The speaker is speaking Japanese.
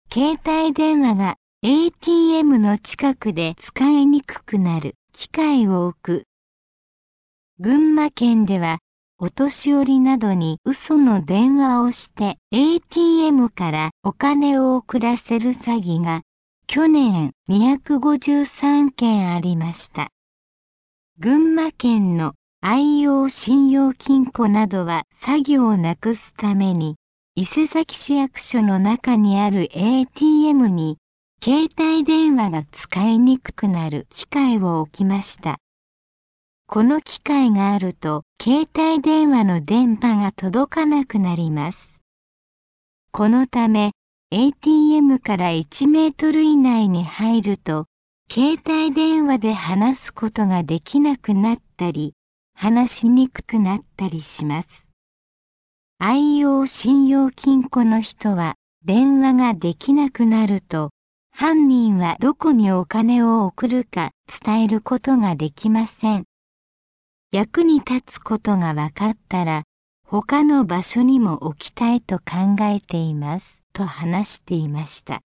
携帯電話が ATM の近くで使いにくくなる機械を置く。群馬県ではお年寄りなどに嘘の電話をして ATM からお金を送らせる詐欺が去年253件ありました。群馬県の愛用信用金庫などは詐欺をなくすために伊勢崎市役所の中にある ATM に携帯電話が使いにくくなる機械を置きました。この機械があると携帯電話の電波が届かなくなります。このため ATM から1メートル以内に入ると携帯電話で話すことができなくなったり、話しにくくなったりします。愛用信用金庫の人は電話ができなくなると、犯人はどこにお金を送るか伝えることができません。役に立つことが分かったら、他の場所にも置きたいと考えていますと話していました。